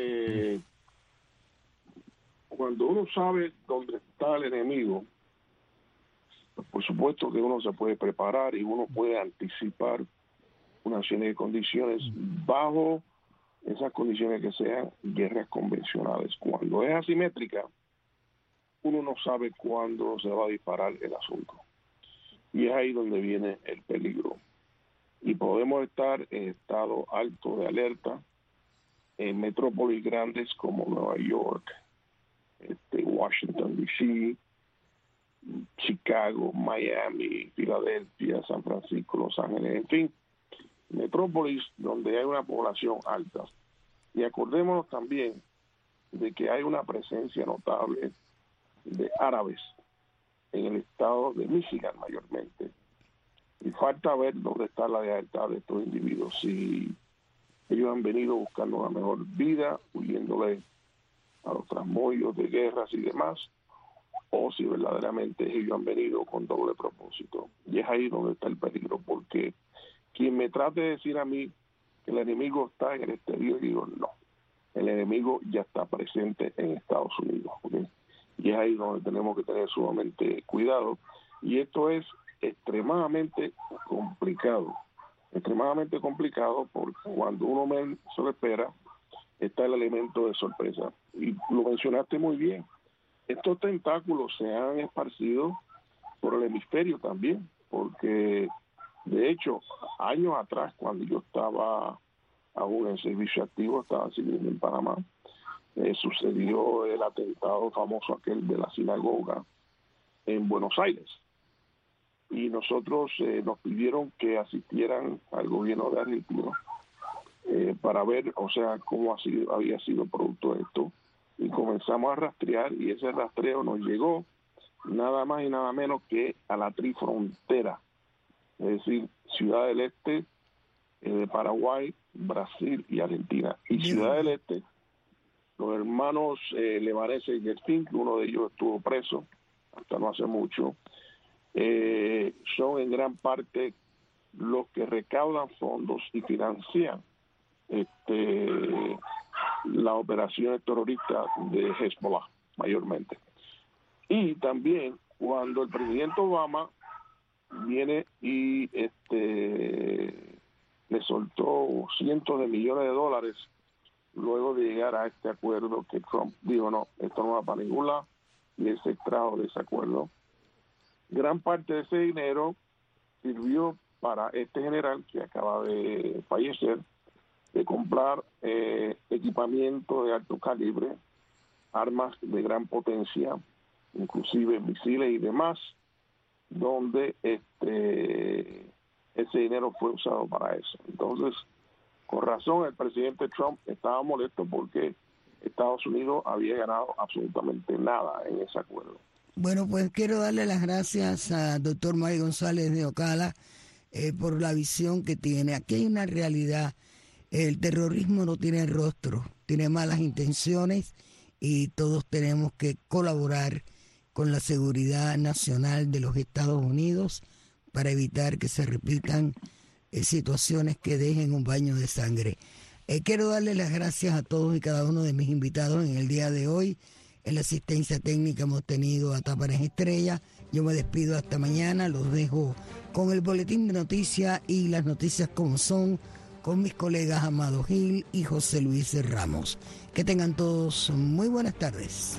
cuando uno sabe dónde está el enemigo, por supuesto que uno se puede preparar y uno puede anticipar una serie de condiciones bajo esas condiciones que sean guerras convencionales. Cuando es asimétrica, uno no sabe cuándo se va a disparar el asunto. Y es ahí donde viene el peligro. Y podemos estar en estado alto de alerta en metrópolis grandes como Nueva York, Washington, D.C., Chicago, Miami, Filadelfia, San Francisco, Los Ángeles, en fin, metrópolis donde hay una población alta. Y acordémonos también de que hay una presencia notable de árabes en el estado de Michigan mayormente. Y falta ver dónde está la lealtad de estos individuos, si ellos han venido buscando una mejor vida, huyéndole a los trasmoyos de guerras y demás, o si verdaderamente ellos han venido con doble propósito. Y es ahí donde está el peligro, porque quien me trate de decir a mí que el enemigo está en el exterior, digo no, el enemigo ya está presente en Estados Unidos, ¿okay? Y es ahí donde tenemos que tener sumamente cuidado, y esto es extremadamente complicado porque cuando uno menos se lo espera está el elemento de sorpresa, y lo mencionaste muy bien. Estos tentáculos se han esparcido por el hemisferio también, porque de hecho años atrás, cuando yo estaba aún en servicio activo, estaba sirviendo en Panamá, sucedió el atentado famoso aquel de la sinagoga en Buenos Aires, y nosotros nos pidieron que asistieran al gobierno de Argentina para ver, o sea, cómo había sido producto de esto, y comenzamos a rastrear, y ese rastreo nos llegó nada más y nada menos que a la trifrontera, es decir, Ciudad del Este, de Paraguay, Brasil y Argentina. Y Ciudad del Este, los hermanos Levarese y Gelfín, que uno de ellos estuvo preso hasta no hace mucho, son en gran parte los que recaudan fondos y financian las operaciones terroristas de Hezbollah, mayormente. Y también cuando el presidente Obama viene y le soltó cientos de millones de dólares luego de llegar a este acuerdo, que Trump dijo no, esto no va para ningún lado, y él se extrajo de ese acuerdo. Gran parte de ese dinero sirvió para este general que acaba de fallecer, de comprar equipamiento de alto calibre, armas de gran potencia, inclusive misiles y demás, donde ese dinero fue usado para eso. Entonces, con razón, el presidente Trump estaba molesto porque Estados Unidos había ganado absolutamente nada en ese acuerdo. Bueno, pues quiero darle las gracias al doctor Mario González de Ocala por la visión que tiene. Aquí hay una realidad. El terrorismo no tiene rostro, tiene malas intenciones, y todos tenemos que colaborar con la seguridad nacional de los Estados Unidos para evitar que se repitan situaciones que dejen un baño de sangre. Quiero darle las gracias a todos y cada uno de mis invitados en el día de hoy. En la asistencia técnica hemos tenido a Táparas Estrella. Yo me despido hasta mañana, los dejo con el boletín de noticias y las noticias como son, con mis colegas Amado Gil y José Luis Ramos. Que tengan todos muy buenas tardes.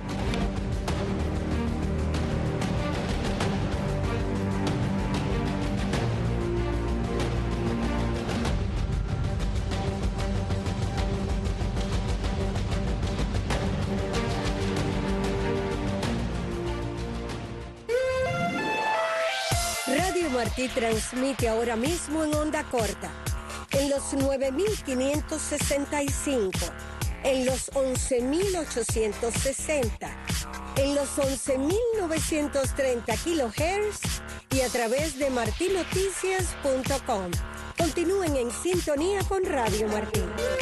Radio Martí transmite ahora mismo en onda corta, en los 9.565, en los 11.860, en los 11.930 kHz y a través de martinoticias.com. Continúen en sintonía con Radio Martí.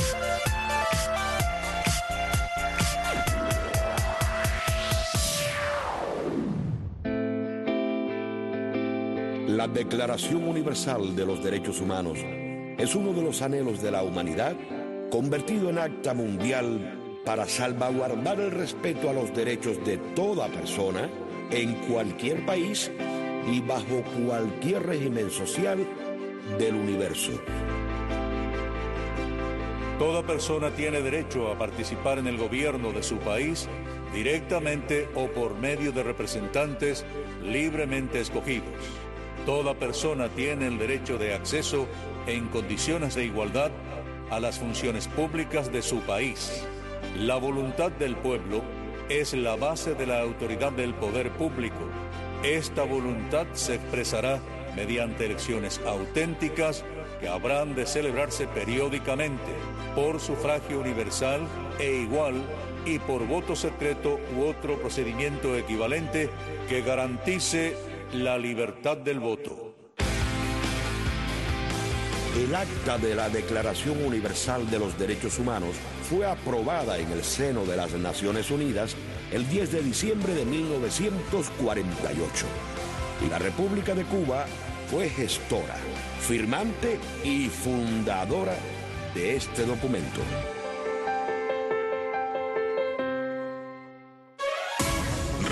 La Declaración Universal de los Derechos Humanos es uno de los anhelos de la humanidad convertido en acta mundial para salvaguardar el respeto a los derechos de toda persona en cualquier país y bajo cualquier régimen social del universo. Toda persona tiene derecho a participar en el gobierno de su país directamente o por medio de representantes libremente escogidos. Toda persona tiene el derecho de acceso en condiciones de igualdad a las funciones públicas de su país. La voluntad del pueblo es la base de la autoridad del poder público. Esta voluntad se expresará mediante elecciones auténticas que habrán de celebrarse periódicamente por sufragio universal e igual y por voto secreto u otro procedimiento equivalente que garantice la libertad del voto. El acta de la Declaración Universal de los Derechos Humanos fue aprobada en el seno de las Naciones Unidas el 10 de diciembre de 1948. Y la República de Cuba fue gestora, firmante y fundadora de este documento.